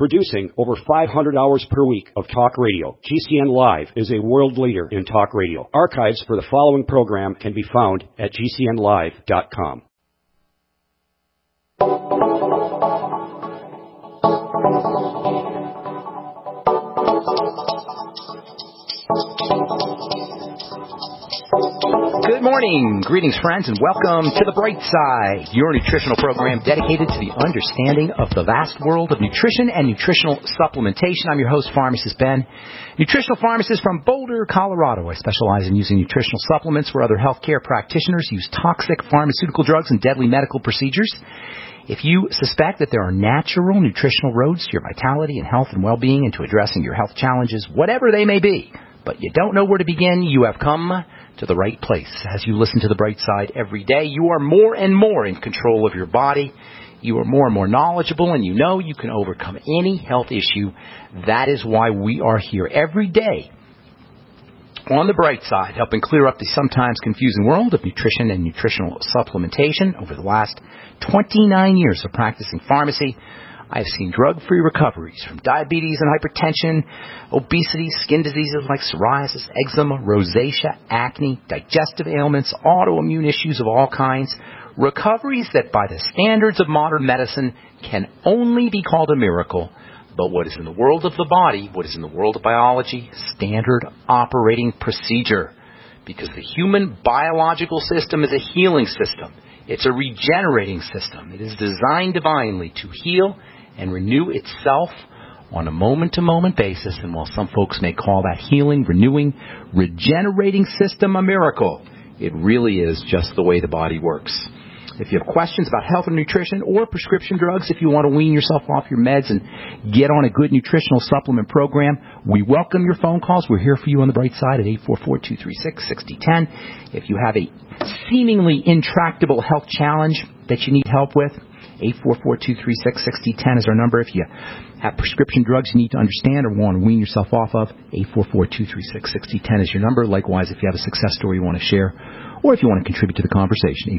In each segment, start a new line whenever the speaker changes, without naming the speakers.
Producing over 500 hours per week of talk radio, GCN Live is a world leader in talk radio. Archives for the following program can be found at GCNlive.com.
Good morning. Greetings, friends, and welcome to The Bright Side, your nutritional program dedicated to the understanding of the vast world of nutrition and nutritional supplementation. I'm your host, Pharmacist Ben, nutritional pharmacist from Boulder, Colorado. I specialize in using nutritional supplements where other healthcare practitioners use toxic pharmaceutical drugs and deadly medical procedures. If you suspect that there are natural nutritional roads to your vitality and health and well-being and to addressing your health challenges, whatever they may be, but you don't know where to begin, you have come to the right place. As you listen to The Bright Side every day, you are more and more in control of your body. You are more and more knowledgeable, and you know you can overcome any health issue. That is why we are here every day on The Bright Side, helping clear up the sometimes confusing world of nutrition and nutritional supplementation. Over the last 29 years of practicing pharmacy, I have seen drug-free recoveries from diabetes and hypertension, obesity, skin diseases like psoriasis, eczema, rosacea, acne, digestive ailments, autoimmune issues of all kinds, recoveries that by the standards of modern medicine can only be called a miracle. But what is in the world of the body, what is in the world of biology, standard operating procedure. Because the human biological system is a healing system. It's a regenerating system. It is designed divinely to heal and renew itself on a moment-to-moment basis. And while some folks may call that healing, renewing, regenerating system a miracle, it really is just the way the body works. If you have questions about health and nutrition or prescription drugs, if you want to wean yourself off your meds and get on a good nutritional supplement program, we welcome your phone calls. We're here for you on The Bright Side at 844-236-6010. If you have a seemingly intractable health challenge that you need help with, 844-236-6010 is our number. If you have prescription drugs you need to understand or want to wean yourself off of, 844-236-6010 is your number. Likewise, if you have a success story you want to share, or if you want to contribute to the conversation,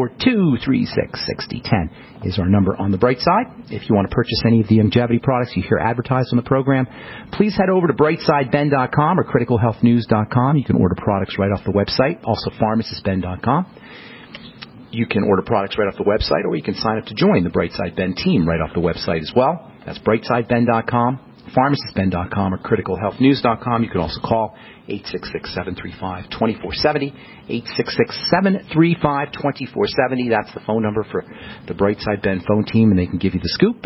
844-236-6010 is our number on The Bright Side. If you want to purchase any of the longevity products you hear advertised on the program, please head over to brightsideben.com or criticalhealthnews.com. You can order products right off the website, also pharmacistben.com. You can order products right off the website, or you can sign up to join the Brightside Ben team right off the website as well. That's brightsideben.com, pharmacistben.com, or criticalhealthnews.com. You can also call 866-735-2470, 866-735-2470. That's the phone number for the Brightside Ben phone team, and they can give you the scoop,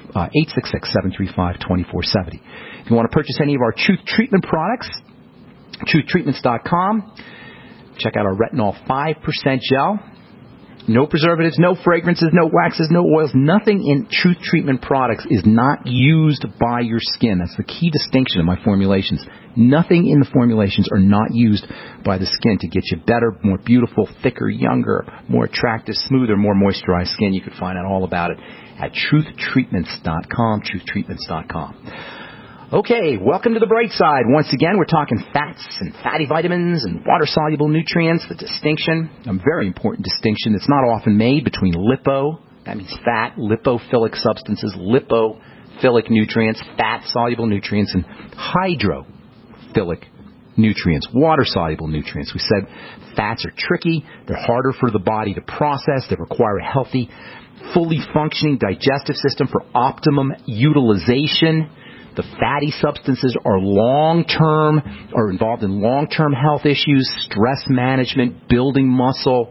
866-735-2470. If you want to purchase any of our Truth Treatment products, truthtreatments.com. Check out our Retinol 5% gel. No preservatives, no fragrances, no waxes, no oils. Nothing in Truth Treatment products is not used by your skin. That's the key distinction of my formulations. Nothing in the formulations are not used by the skin to get you better, more beautiful, thicker, younger, more attractive, smoother, more moisturized skin. You can find out all about it at truthtreatments.com, truthtreatments.com. Okay, welcome to The Bright Side. Once again, we're talking fats and fatty vitamins and water-soluble nutrients, the distinction, a very important distinction that's not often made between lipo, that means fat, lipophilic substances, lipophilic nutrients, fat-soluble nutrients, and hydrophilic nutrients, water-soluble nutrients. We said fats are tricky, they're harder for the body to process, they require a healthy, fully functioning digestive system for optimum utilization. The fatty substances are involved in long-term health issues, stress management, building muscle,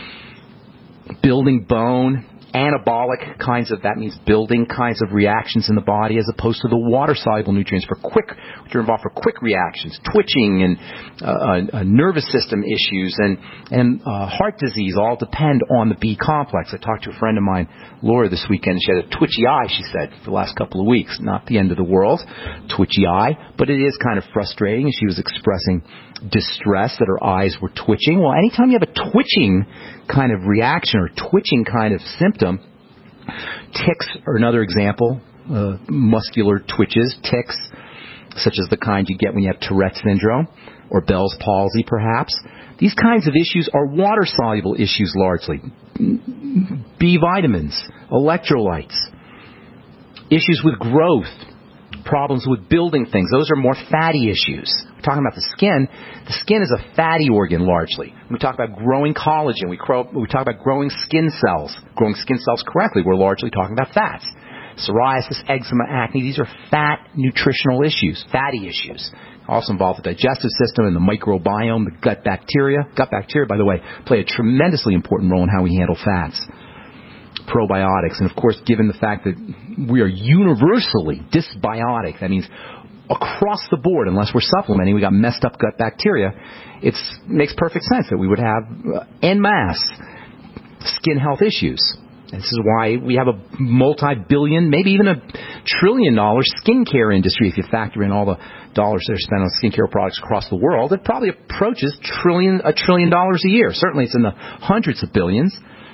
building bone, anabolic kinds of, that means building kinds of reactions in the body, as opposed to the water-soluble nutrients which are involved for quick reactions, twitching and nervous system issues and heart disease all depend on the B complex. I talked to a friend of mine, Laura, this weekend. She had a twitchy eye, she said, for the last couple of weeks. Not the end of the world, twitchy eye, but it is kind of frustrating. And she was expressing distress that her eyes were twitching. Well, anytime you have a twitching kind of reaction or twitching kind of symptom, tics are another example, muscular twitches, tics, such as the kind you get when you have Tourette's syndrome or Bell's palsy, perhaps. These kinds of issues are water-soluble issues largely. B vitamins, electrolytes, Issues with growth, problems with building things, those are more fatty issues. We're talking about the skin is a fatty organ largely. When we talk about growing collagen, we talk about growing skin cells correctly, we're largely talking about fats. Psoriasis, eczema, acne, these are fat nutritional issues, fatty issues. Also involve the digestive system and the microbiome, the gut bacteria. Gut bacteria, by the way, play a tremendously important role in how we handle fats. Probiotics, and of course, given the fact that we are universally dysbiotic, that means across the board, unless we're supplementing, we got messed up gut bacteria, it makes perfect sense that we would have en masse skin health issues. And this is why we have a multi-billion, maybe even $1 trillion skincare industry. If you factor in all the dollars that are spent on skincare products across the world, it probably approaches $1 trillion a year. Certainly it's in the hundreds of billions.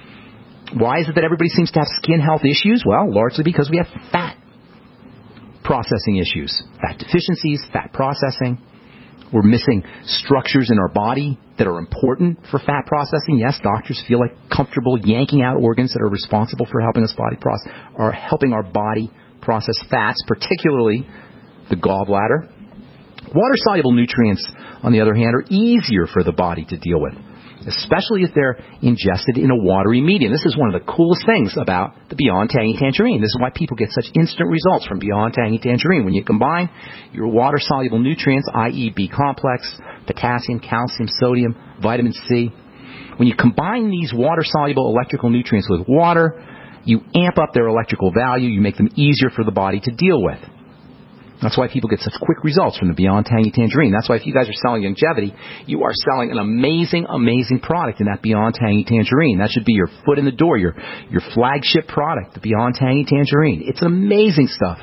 Why is it that everybody seems to have skin health issues? Well, largely because we have fat processing issues, fat deficiencies, fat processing. We're missing structures in our body that are important for fat processing. Yes, doctors feel like comfortable yanking out organs that are responsible for helping helping our body process fats, particularly the gallbladder. Water-soluble nutrients, on the other hand, are easier for the body to deal with, especially if they're ingested in a watery medium. This is one of the coolest things about the Beyond Tangy Tangerine. This is why people get such instant results from Beyond Tangy Tangerine. When you combine your water-soluble nutrients, i.e. B-complex, potassium, calcium, sodium, vitamin C, when you combine these water-soluble electrical nutrients with water, you amp up their electrical value, you make them easier for the body to deal with. That's why people get such quick results from the Beyond Tangy Tangerine. That's why if you guys are selling longevity, you are selling an amazing, amazing product in that Beyond Tangy Tangerine. That should be your foot in the door, your flagship product, the Beyond Tangy Tangerine. It's amazing stuff.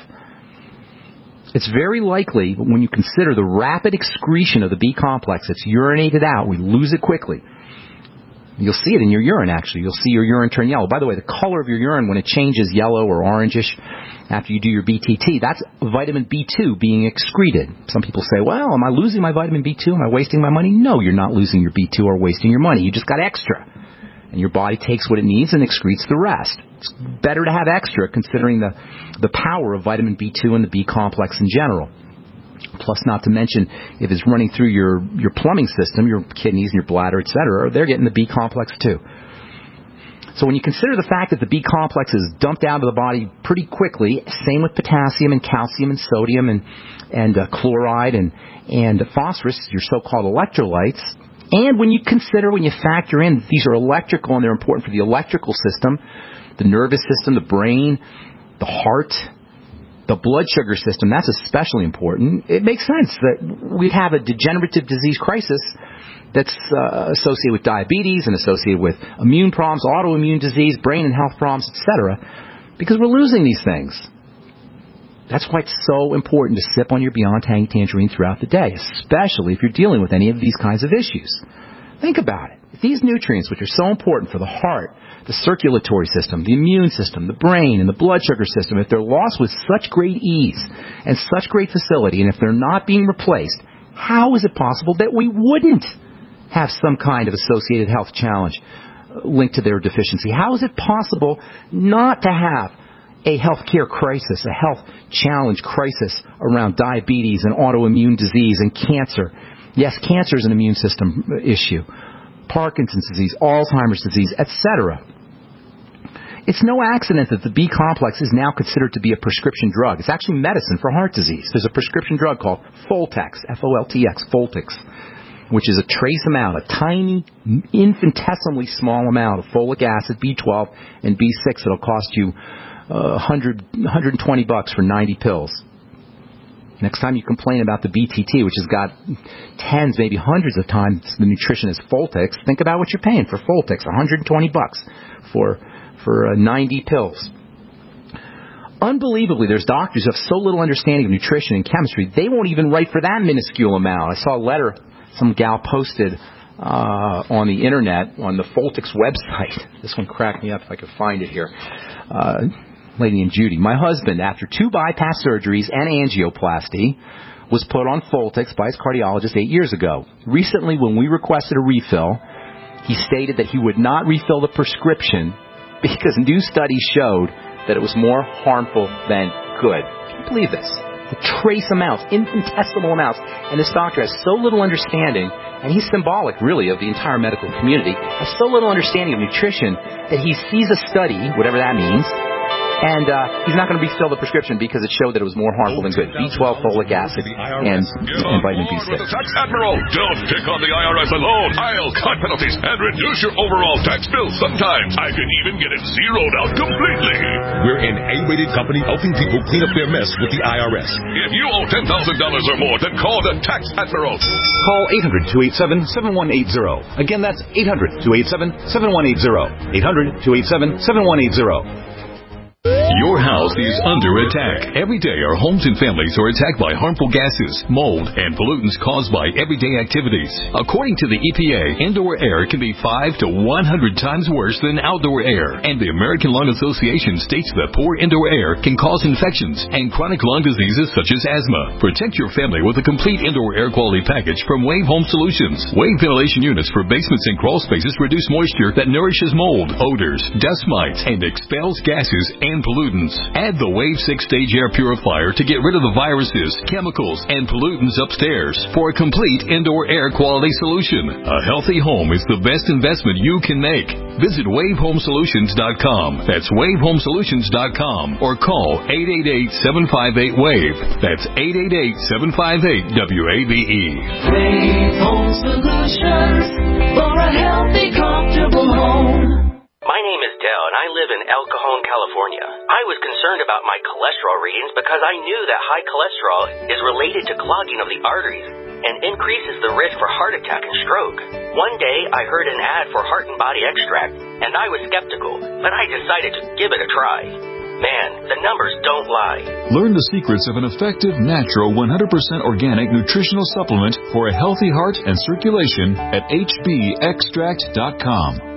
It's very likely, when you consider the rapid excretion of the B-complex, it's urinated out. We lose it quickly. You'll see it in your urine, actually. You'll see your urine turn yellow. By the way, the color of your urine, when it changes yellow or orangish after you do your BTT, that's vitamin B2 being excreted. Some people say, well, am I losing my vitamin B2? Am I wasting my money? No, you're not losing your B2 or wasting your money. You just got extra. And your body takes what it needs and excretes the rest. It's better to have extra, considering the power of vitamin B2 and the B-complex in general. Plus, not to mention, if it's running through your plumbing system, your kidneys and your bladder, etc., they're getting the B-complex too. So when you consider the fact that the B-complex is dumped out of the body pretty quickly, same with potassium and calcium and sodium and chloride and phosphorus, your so-called electrolytes, and when you factor in that these are electrical and they're important for the electrical system, the nervous system, the brain, the heart, the blood sugar system, that's especially important. It makes sense that we have a degenerative disease crisis that's associated with diabetes and associated with immune problems, autoimmune disease, brain and health problems, etc., because we're losing these things. That's why it's so important to sip on your Beyond Tangy Tangerine throughout the day, especially if you're dealing with any of these kinds of issues. Think about it. If these nutrients, which are so important for the heart, the circulatory system, the immune system, the brain, and the blood sugar system, if they're lost with such great ease and such great facility, and if they're not being replaced, how is it possible that we wouldn't have some kind of associated health challenge linked to their deficiency? How is it possible not to have a healthcare crisis, a health challenge crisis around diabetes and autoimmune disease and cancer? Yes, cancer is an immune system issue. Parkinson's disease, Alzheimer's disease, etc. It's no accident that the B-complex is now considered to be a prescription drug. It's actually medicine for heart disease. There's a prescription drug called Foltex, F-O-L-T-X, Foltex, which is a trace amount, a tiny, infinitesimally small amount of folic acid, B12, and B6 that'll cost you $120 for 90 pills. Next time you complain about the BTT, which has got tens, maybe hundreds of times the nutrition as Foltex, think about what you're paying for Foltex, $120 for 90 pills. Unbelievably, there's doctors who have so little understanding of nutrition and chemistry, they won't even write for that minuscule amount. I saw a letter some gal posted on the internet, on the Foltex website. This one cracked me up if I could find it here. Lady and Judy. My husband, after 2 bypass surgeries and angioplasty, was put on Foltex by his cardiologist 8 years ago. Recently, when we requested a refill, he stated that he would not refill the prescription because new studies showed that it was more harmful than good. Can you believe this? The trace amounts, infinitesimal amounts. And this doctor has so little understanding, and he's symbolic, really, of the entire medical community, has so little understanding of nutrition that he sees a study, whatever that means, and he's not going to refill the prescription because it showed that it was more harmful than good. B12, folic acid, and vitamin B6.
The tax admiral. Don't pick on the IRS alone. I'll cut penalties and reduce your overall tax bill. Sometimes I can even get it zeroed out completely.
We're an A-rated company helping people clean up their mess with the IRS.
If you owe $10,000 or more, then call the tax admiral.
Call 800-287-7180. Again, that's 800-287-7180. 800-287-7180.
Your house is under attack. Every day our homes and families are attacked by harmful gases, mold, and pollutants caused by everyday activities. According to the EPA, indoor air can be 5 to 100 times worse than outdoor air. And the American Lung Association states that poor indoor air can cause infections and chronic lung diseases such as asthma. Protect your family with a complete indoor air quality package from Wave Home Solutions. Wave ventilation units for basements and crawl spaces reduce moisture that nourishes mold, odors, dust mites, and expels gases and pollutants. Add the Wave 6-stage air purifier to get rid of the viruses, chemicals, and pollutants upstairs for a complete indoor air quality solution. A healthy home is the best investment you can make. Visit WaveHomeSolutions.com. That's WaveHomeSolutions.com or call 888-758-WAVE. That's 888-758-WAVE.
Wave Home Solutions for a healthy, comfortable home.
My name is Dale, and I live in El Cajon, California. I was concerned about my cholesterol readings because I knew that high cholesterol is related to clogging of the arteries and increases the risk for heart attack and stroke. One day, I heard an ad for Heart and Body Extract, and I was skeptical, but I decided to give it a try. Man, the numbers don't lie.
Learn the secrets of an effective, natural, 100% organic nutritional supplement for a healthy heart and circulation at hbextract.com.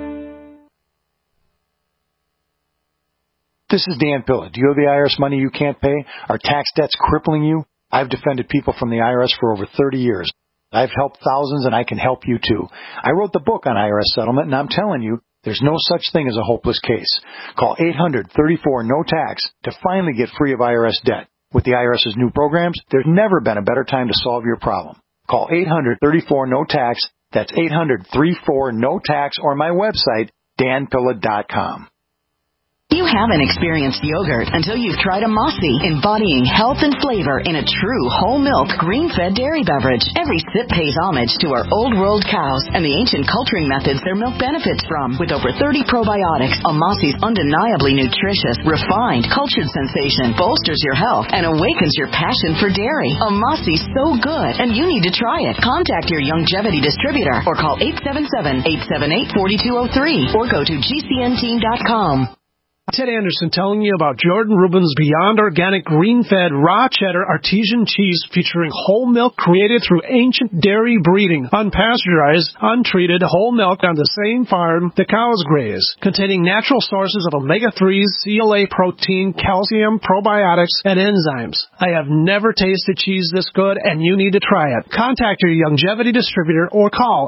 This is Dan Pilla. Do you owe the IRS money you can't pay? Are tax debts crippling you? I've defended people from the IRS for over 30 years. I've helped thousands, and I can help you too. I wrote the book on IRS settlement, and I'm telling you, there's no such thing as a hopeless case. Call 800-34-NO-TAX to finally get free of IRS debt. With the IRS's new programs, there's never been a better time to solve your problem. Call 800-34-NO-TAX. That's 800-34-NO-TAX, or my website, danpilla.com.
You haven't experienced yogurt until you've tried Amasi, embodying health and flavor in a true whole milk, green-fed dairy beverage. Every sip pays homage to our old world cows and the ancient culturing methods their milk benefits from. With over 30 probiotics, Amasi's undeniably nutritious, refined, cultured sensation bolsters your health and awakens your passion for dairy. Amasi's so good, and you need to try it. Contact your Youngevity distributor or call 877-878-4203 or go to GCNteam.com.
Ted Anderson telling you about Jordan Rubin's Beyond Organic Green-Fed Raw Cheddar Artesian Cheese featuring whole milk created through ancient dairy breeding, unpasteurized, untreated whole milk on the same farm the cows graze, containing natural sources of omega-3s, CLA protein, calcium, probiotics, and enzymes. I have never tasted cheese this good, and you need to try it. Contact your Youngevity distributor or call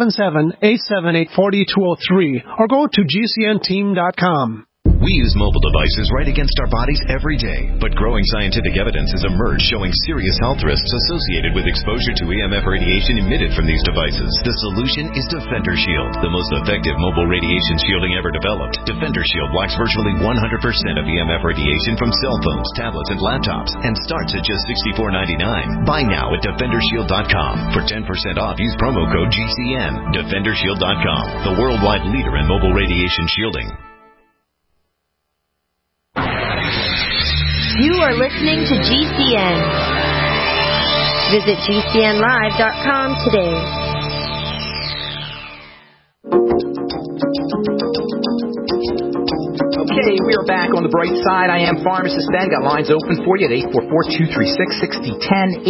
877-878-4203 or go to GCNteam.com.
We use mobile devices right against our bodies every day, but growing scientific evidence has emerged showing serious health risks associated with exposure to EMF radiation emitted from these devices. The solution is Defender Shield, the most effective mobile radiation shielding ever developed. Defender Shield blocks virtually 100% of EMF radiation from cell phones, tablets, and laptops, and starts at just $64.99. Buy now at DefenderShield.com. For 10% off, use promo code GCN. DefenderShield.com, the worldwide leader in mobile radiation shielding.
You are listening to GCN. Visit GCNlive.com today.
Okay, we are back on the bright side. I am Pharmacist Ben. Got lines open for you at 844-236-6010,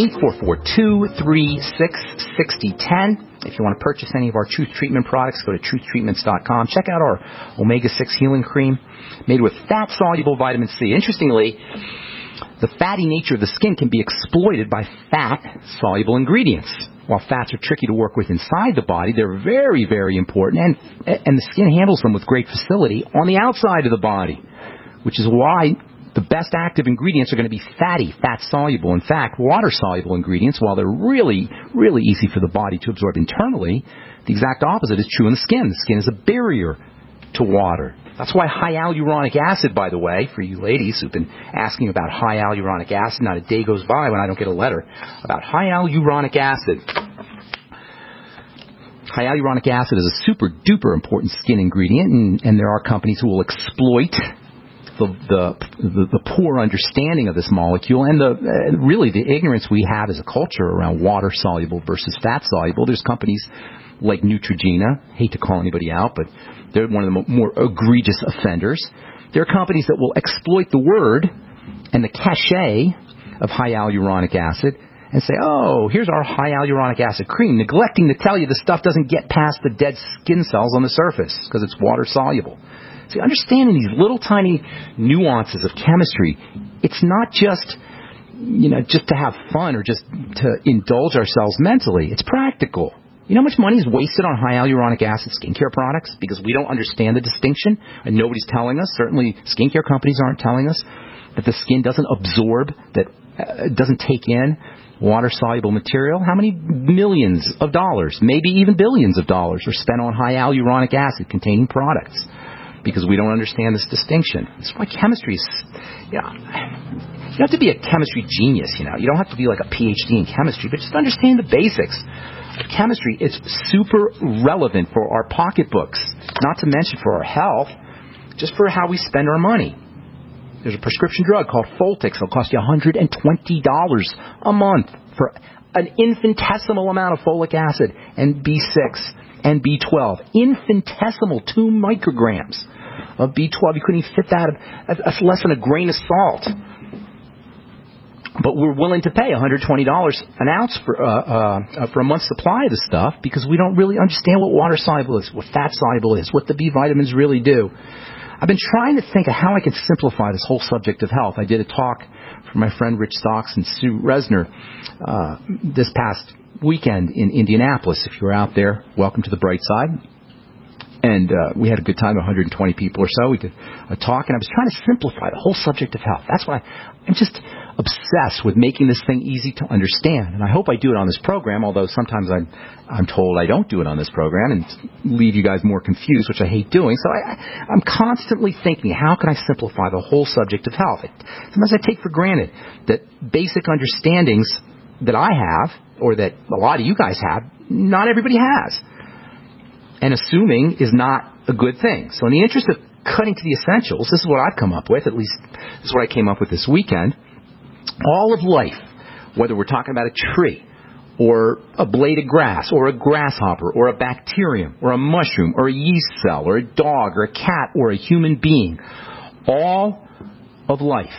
844-236-6010. If you want to purchase any of our Truth Treatment products, go to truthtreatments.com. Check out our Omega-6 Healing Cream made with fat-soluble vitamin C. Interestingly, the fatty nature of the skin can be exploited by fat-soluble ingredients. While fats are tricky to work with inside the body, they're very, very important, and the skin handles them with great facility on the outside of the body. which is why the best active ingredients are going to be fatty, fat-soluble. In fact, water-soluble ingredients, while they're really, really easy for the body to absorb internally, the exact opposite is true in the skin. The skin is a barrier to water. That's why high hyaluronic acid, by the way, for you ladies who've been asking about high hyaluronic acid, not a day goes by when I don't get a letter about high hyaluronic acid. High hyaluronic acid is a super duper important skin ingredient, and there are companies who will exploit the poor understanding of this molecule and really the ignorance we have as a culture around water soluble versus fat soluble. There's companies like Neutrogena, hate to call anybody out, but they're one of the more egregious offenders. There are companies that will exploit the word and the cachet of high hyaluronic acid and say, oh, here's our high hyaluronic acid cream, neglecting to tell you the stuff doesn't get past the dead skin cells on the surface because it's water soluble. See, understanding these little tiny nuances of chemistry, it's not just, just to have fun or just to indulge ourselves mentally. It's practical. You know how much money is wasted on high hyaluronic acid skincare products because we don't understand the distinction and nobody's telling us, certainly skincare companies aren't telling us, that the skin doesn't absorb, that it doesn't take in water-soluble material? How many millions of dollars, maybe even billions of dollars, are spent on high hyaluronic acid-containing products? Because we don't understand this distinction. That's why chemistry is, you don't have to be a chemistry genius, You don't have to be like a PhD in chemistry, but just understand the basics of chemistry. It's super relevant for our pocketbooks, not to mention for our health, just for how we spend our money. There's a prescription drug called Foltix. It'll cost you $120 a month for an infinitesimal amount of folic acid and B6 and B12. Infinitesimal, 2 micrograms of B12. You couldn't even fit that. That's less than a grain of salt. But we're willing to pay $120 an ounce for a month's supply of this stuff because we don't really understand what water soluble is, what fat soluble is, what the B vitamins really do. I've been trying to think of how I can simplify this whole subject of health. I did a talk for my friend Rich Stocks and Sue Resner this past weekend in Indianapolis. If you're out there, welcome to the bright side. And we had a good time, 120 people or so. We did a talk, and I was trying to simplify the whole subject of health. That's why I'm just obsessed with making this thing easy to understand. And I hope I do it on this program, although sometimes I'm told I don't do it on this program and leave you guys more confused, which I hate doing. So I'm constantly thinking, how can I simplify the whole subject of health? Sometimes I take for granted that basic understandings that I have, or that a lot of you guys have, not everybody has. And assuming is not a good thing. So in the interest of cutting to the essentials, this is what I've come up with, at least this is what I came up with this weekend. All of life, whether we're talking about a tree, or a blade of grass, or a grasshopper, or a bacterium, or a mushroom, or a yeast cell, or a dog, or a cat, or a human being, all of life,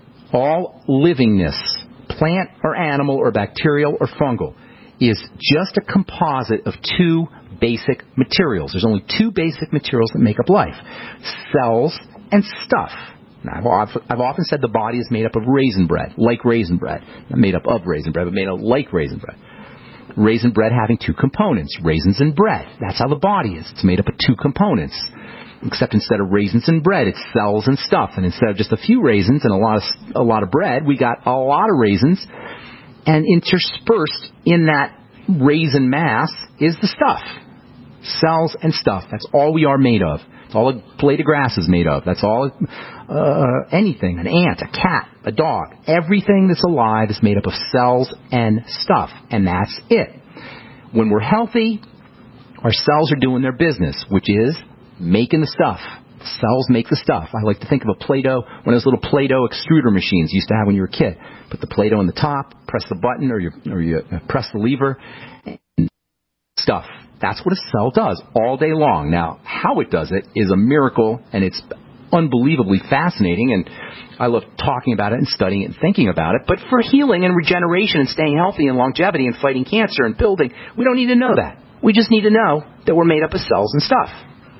all livingness, plant or animal or bacterial or fungal, is just a composite of 2 basic materials. There's only 2 basic materials that make up life: cells and stuff. Now, I've often said the body is made up of raisin bread, like raisin bread. Not made up of raisin bread, but made up like raisin bread. Raisin bread having 2 components, raisins and bread. That's how the body is. It's made up of 2 components. Except instead of raisins and bread, it's cells and stuff. And instead of just a few raisins and a lot of bread, we got a lot of raisins. And interspersed in that raisin mass is the stuff. Cells and stuff. That's all we are made of. It's all a blade of grass is made of. That's all anything. An ant, a cat, a dog. Everything that's alive is made up of cells and stuff. And that's it. When we're healthy, our cells are doing their business, which is making the stuff. The cells make the stuff. I like to think of a Play-Doh, one of those little Play-Doh extruder machines you used to have when you were a kid. Put the Play-Doh on the top, press the button, or you press the lever, and stuff. That's what a cell does all day long. Now, how it does it is a miracle, and it's unbelievably fascinating, and I love talking about it and studying it and thinking about it. But for healing and regeneration and staying healthy and longevity and fighting cancer and building, we don't need to know that. We just need to know that we're made up of cells and stuff.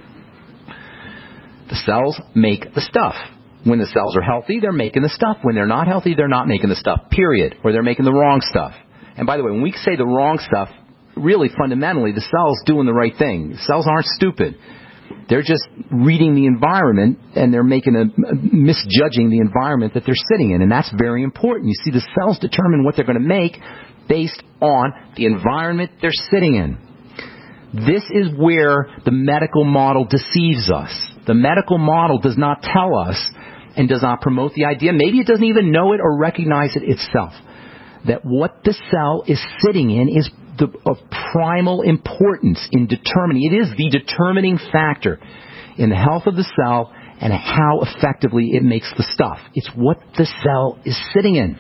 The cells make the stuff. When the cells are healthy, they're making the stuff. When they're not healthy, they're not making the stuff, period. Or they're making the wrong stuff. And by the way, when we say the wrong stuff, really fundamentally, the cell's doing the right thing. The cells aren't stupid. They're just reading the environment, and they're misjudging the environment that they're sitting in, and that's very important. You see, the cells determine what they're going to make based on the environment they're sitting in. This is where the medical model deceives us. The medical model does not tell us and does not promote the idea. Maybe it doesn't even know it or recognize it itself. That what the cell is sitting in is of primal importance in determining. It is the determining factor in the health of the cell and how effectively it makes the stuff. It's what the cell is sitting in.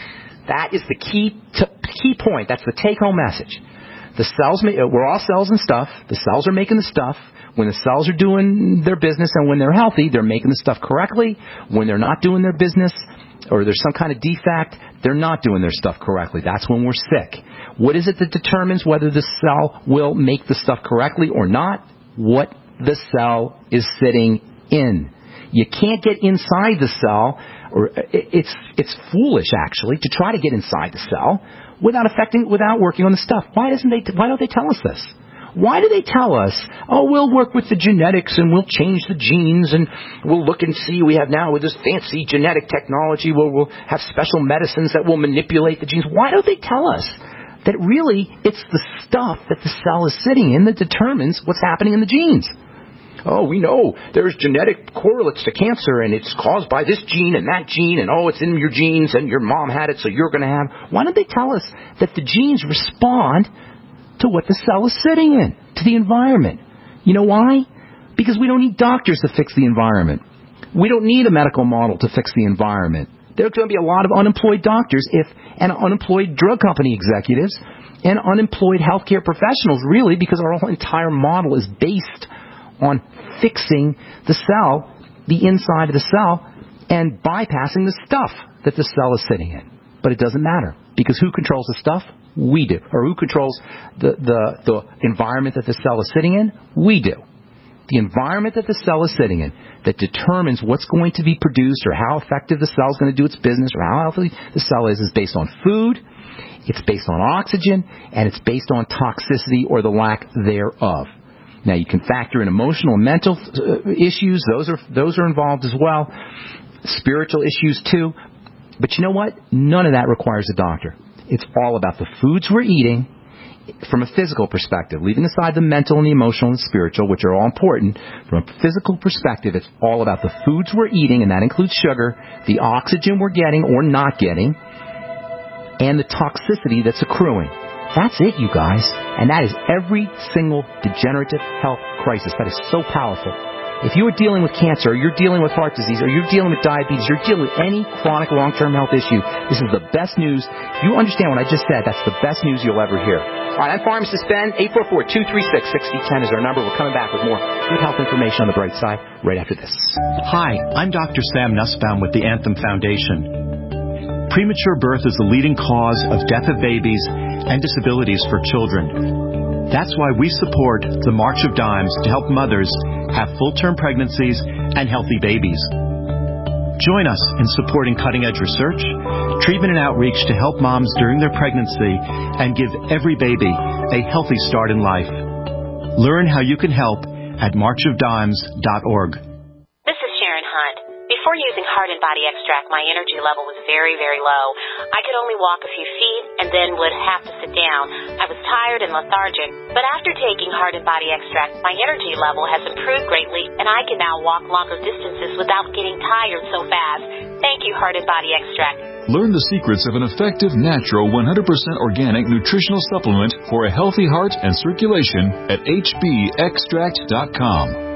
That is the key point. That's the take-home message. The cells, we're all cells and stuff. The cells are making the stuff. When the cells are doing their business and when they're healthy, they're making the stuff correctly. When they're not doing their business or there's some kind of defect, they're not doing their stuff correctly. That's when we're sick. What is it that determines whether the cell will make the stuff correctly or not? What the cell is sitting in. You can't get inside the cell, or it's foolish actually to try to get inside the cell without working on the stuff. Why don't they tell us this? Why do they tell us, we'll work with the genetics and we'll change the genes and we'll look and see we have now with this fancy genetic technology where we'll have special medicines that will manipulate the genes? Why don't they tell us that really it's the stuff that the cell is sitting in that determines what's happening in the genes? We know there's genetic correlates to cancer and it's caused by this gene and that gene and it's in your genes and your mom had it so you're going to have. Why don't they tell us that the genes respond to what the cell is sitting in, to the environment? You know why? Because we don't need doctors to fix the environment. We don't need a medical model to fix the environment. There's going to be a lot of unemployed doctors and unemployed drug company executives and unemployed healthcare professionals, really, because our whole entire model is based on fixing the cell, the inside of the cell, and bypassing the stuff that the cell is sitting in. But it doesn't matter, because who controls the stuff? We do. Or who controls the environment that the cell is sitting in? We do. The environment that the cell is sitting in that determines what's going to be produced or how effective the cell is going to do its business or how healthy the cell is based on food, it's based on oxygen, and it's based on toxicity or the lack thereof. Now, you can factor in emotional and mental issues. Those are involved as well. Spiritual issues, too. But you know what? None of that requires a doctor. It's all about the foods we're eating from a physical perspective. Leaving aside the mental and the emotional and the spiritual, which are all important, from a physical perspective, it's all about the foods we're eating, and that includes sugar, the oxygen we're getting or not getting, and the toxicity that's accruing. That's it, you guys. And that is every single degenerative health crisis. That is so powerful. If you are dealing with cancer, or you're dealing with heart disease, or you're dealing with diabetes, you're dealing with any chronic long-term health issue, this is the best news. You understand what I just said. That's the best news you'll ever hear. All right, I'm Pharmacist Ben. 844-236-6010 is our number. We're coming back with more good health information on the bright side right after this.
Hi, I'm Dr. Sam Nussbaum with the Anthem Foundation. Premature birth is the leading cause of death of babies and disabilities for children. That's why we support the March of Dimes to help mothers have full-term pregnancies and healthy babies. Join us in supporting cutting-edge research, treatment and outreach to help moms during their pregnancy and give every baby a healthy start in life. Learn how you can help at marchofdimes.org.
This is Sharon Hunt. Before using Heart and Body Extract, my energy level was very, very low. I could only walk a few feet and then would have to sit down. I was tired and lethargic. But after taking Heart and Body Extract, my energy level has improved greatly, and I can now walk longer distances without getting tired so fast. Thank you, Heart and Body Extract.
Learn the secrets of an effective, natural, 100% organic nutritional supplement for a healthy heart and circulation at hbextract.com.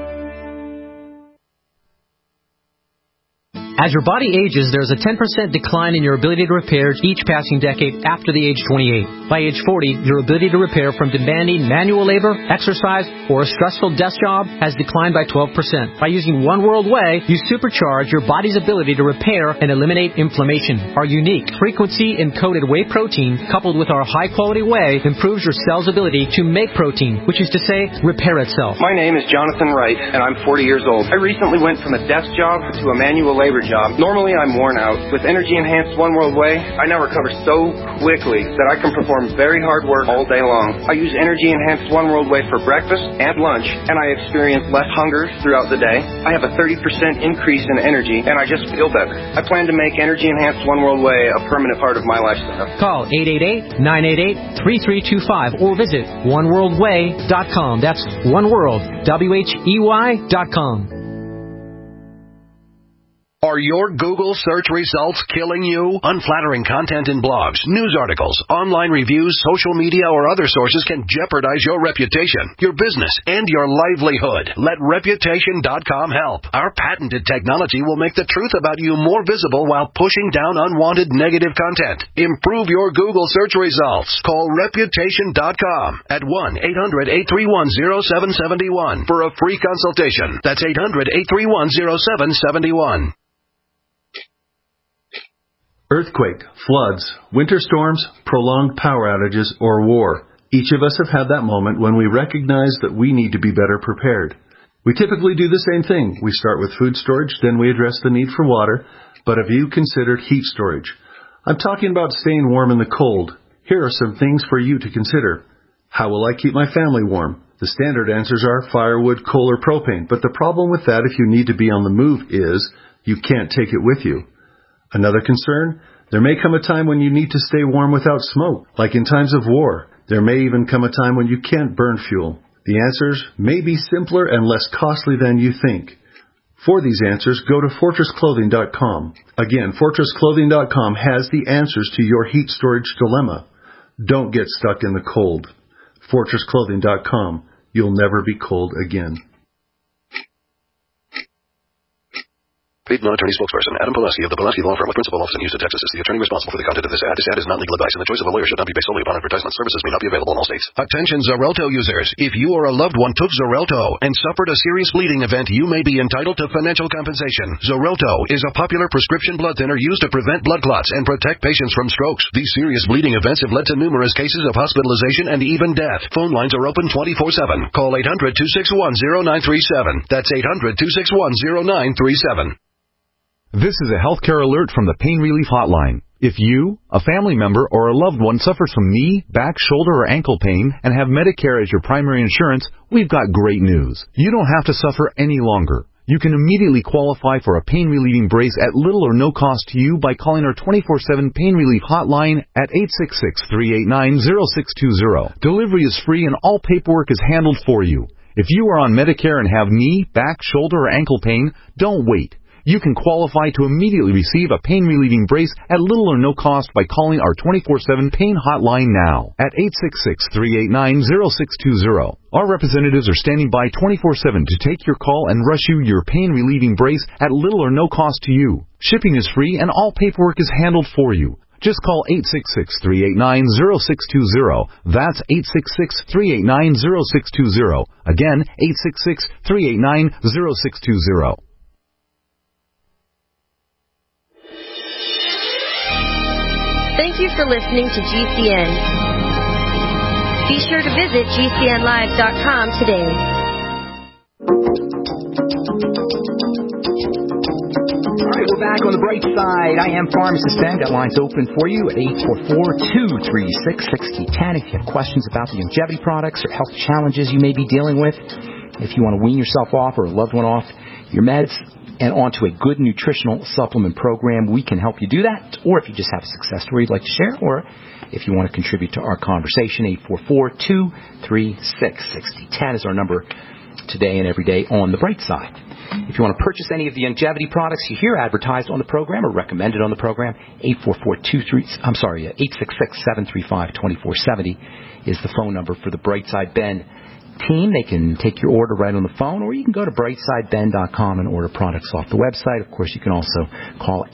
As your body ages, there's a 10% decline in your ability to repair each passing decade after the age 28. By age 40, your ability to repair from demanding manual labor, exercise, or a stressful desk job has declined by 12%. By using One World Whey, you supercharge your body's ability to repair and eliminate inflammation. Our unique frequency-encoded whey protein, coupled with our high-quality whey, improves your cell's ability to make protein, which is to say, repair itself.
My name is Jonathan Wright, and I'm 40 years old. I recently went from a desk job to a manual labor job. Normally I'm worn out. With Energy Enhanced One World Way, I now recover so quickly that I can perform very hard work all day long. I use Energy Enhanced One World Way for breakfast and lunch, and I experience less hunger throughout the day. I have a 30% increase in energy, and I just feel better. I plan to make Energy Enhanced One World Way a permanent part of my lifestyle.
Call 888-988-3325 or visit oneworldway.com. That's oneworld.com.
Are your Google search results killing you? Unflattering content in blogs, news articles, online reviews, social media, or other sources can jeopardize your reputation, your business, and your livelihood. Let Reputation.com help. Our patented technology will make the truth about you more visible while pushing down unwanted negative content. Improve your Google search results. Call Reputation.com at 1-800-831-0771 for a free consultation. That's 800-831-0771.
Earthquake, floods, winter storms, prolonged power outages, or war. Each of us have had that moment when we recognize that we need to be better prepared. We typically do the same thing. We start with food storage, then we address the need for water. But have you considered heat storage? I'm talking about staying warm in the cold. Here are some things for you to consider. How will I keep my family warm? The standard answers are firewood, coal, or propane. But the problem with that if you need to be on the move is you can't take it with you. Another concern, there may come a time when you need to stay warm without smoke, like in times of war. There may even come a time when you can't burn fuel. The answers may be simpler and less costly than you think. For these answers, go to FortressClothing.com. Again, FortressClothing.com has the answers to your heat storage dilemma. Don't get stuck in the cold. FortressClothing.com. You'll never be cold again.
Paid non-attorney spokesperson Adam Pulaski of the Pulaski Law Firm with principal office in Houston, Texas is the attorney responsible for the content of this ad. This ad is not legal advice, and the choice of a lawyer should not be based solely upon advertisement. Services may not be available in all states. Attention Xarelto users. If you or a loved one took Xarelto and suffered a serious bleeding event, you may be entitled to financial compensation. Xarelto is a popular prescription blood thinner used to prevent blood clots and protect patients from strokes. These serious bleeding events have led to numerous cases of hospitalization and even death. Phone lines are open 24/7. Call 800-261-0937. That's 800-261-0937.
This is a healthcare alert from the Pain Relief Hotline. If you, a family member, or a loved one suffers from knee, back, shoulder, or ankle pain and have Medicare as your primary insurance, we've got great news. You don't have to suffer any longer. You can immediately qualify for a pain-relieving brace at little or no cost to you by calling our 24/7 Pain Relief Hotline at 866-389-0620. Delivery is free and all paperwork is handled for you. If you are on Medicare and have knee, back, shoulder, or ankle pain, don't wait. You can qualify to immediately receive a pain-relieving brace at little or no cost by calling our 24/7 Pain Hotline now at 866-389-0620. Our representatives are standing by 24/7 to take your call and rush you your pain-relieving brace at little or no cost to you. Shipping is free and all paperwork is handled for you. Just call 866-389-0620. That's 866-389-0620. Again, 866-389-0620.
Thank you for listening to GCN. Be sure to visit GCNlive.com today.
All right, we're back on the bright side. I am Pharmacist Ben. That line's open for you at 844-236-6010. If you have questions about the longevity products or health challenges you may be dealing with, if you want to wean yourself off or a loved one off your meds, and onto a good nutritional supplement program, we can help you do that. Or if you just have a success story you'd like to share, or if you want to contribute to our conversation, 844-236-6010 is our number today and every day on the bright side. If you want to purchase any of the longevity products you hear advertised on the program or recommended on the program, 866-735-2470 is the phone number for the Brightside Ben team. They can take your order right on the phone, or you can go to brightsideben.com and order products off the website. Of course, you can also call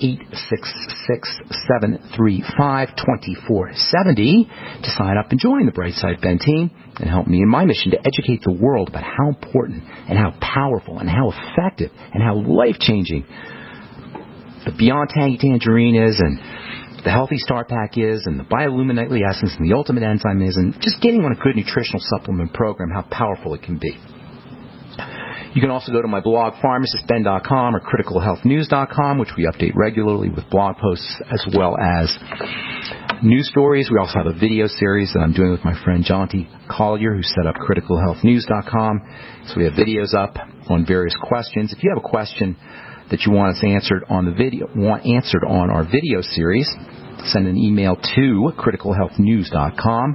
866-735-2470 to sign up and join the Brightside Ben team and help me in my mission to educate the world about how important and how powerful and how effective and how life-changing the Beyond Tangy Tangerine is, and the Healthy Start Pack is, and the Biolumin Nightly Essence, and the Ultimate Enzyme is, and just getting on a good nutritional supplement program, how powerful it can be. You can also go to my blog, pharmacistben.com or criticalhealthnews.com, which we update regularly with blog posts as well as news stories. We also have a video series that I'm doing with my friend Jonty Collier, who set up criticalhealthnews.com. So we have videos up on various questions. If you have a question that you want us answered on our video series, send an email to criticalhealthnews.com.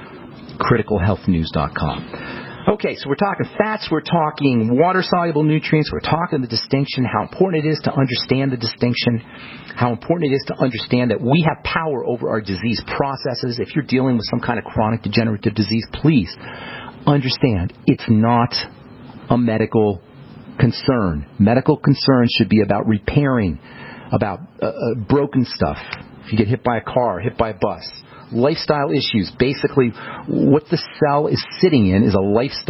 criticalhealthnews.com. Okay, so we're talking fats, we're talking water-soluble nutrients, we're talking the distinction, how important it is to understand the distinction, how important it is to understand that we have power over our disease processes. If you're dealing with some kind of chronic degenerative disease, please understand it's not a medical concern. Medical concerns should be about repairing, about broken stuff. If you get hit by a car, hit by a bus. Lifestyle issues. Basically, what the cell is sitting in is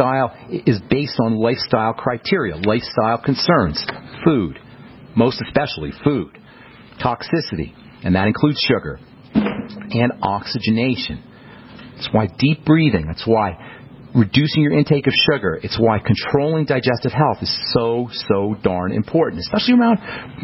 based on lifestyle criteria, lifestyle concerns. Food, most especially food. Toxicity, and that includes sugar. And oxygenation. That's why deep breathing, that's why reducing your intake of sugar, it's why controlling digestive health is so darn important, especially around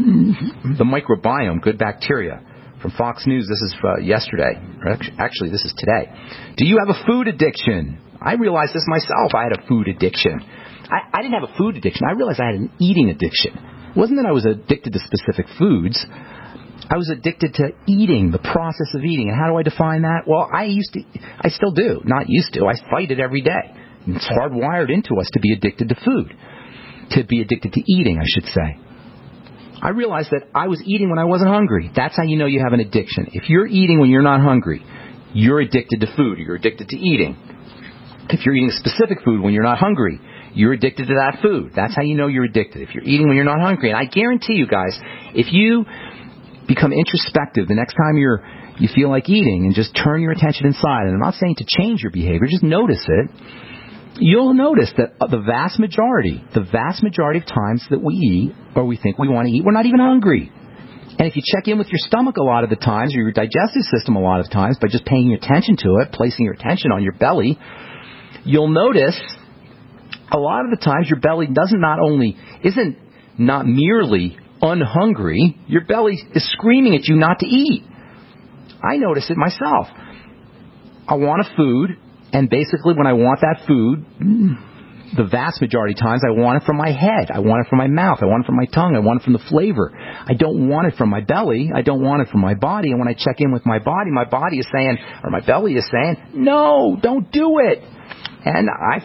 the microbiome, good bacteria. From Fox News, this is yesterday. Actually, this is today. Do you have a food addiction? I realized this myself. I had a food addiction. I didn't have a food addiction. I realized I had an eating addiction. It wasn't that I was addicted to specific foods. I was addicted to eating, the process of eating. And how do I define that? Well, I still do. Not used to. I fight it every day. It's hardwired into us to be addicted to food. To be addicted to eating, I should say. I realized that I was eating when I wasn't hungry. That's how you know you have an addiction. If you're eating when you're not hungry, you're addicted to food. You're addicted to eating. If you're eating specific food when you're not hungry, you're addicted to that food. That's how you know you're addicted. If you're eating when you're not hungry. And I guarantee you guys, if you become introspective the next time you feel like eating and just turn your attention inside, and I'm not saying to change your behavior, just notice it, you'll notice that the vast majority of times that we eat or we think we want to eat, we're not even hungry. And if you check in with your stomach a lot of the times, or your digestive system a lot of times, by just paying attention to it, placing your attention on your belly, you'll notice a lot of the times your belly isn't not merely unhungry, your belly is screaming at you not to eat. I notice it myself. I want a food. And basically, when I want that food, the vast majority of times, I want it from my head. I want it from my mouth. I want it from my tongue. I want it from the flavor. I don't want it from my belly. I don't want it from my body. And when I check in with my body is saying, or my belly is saying, no, don't do it. And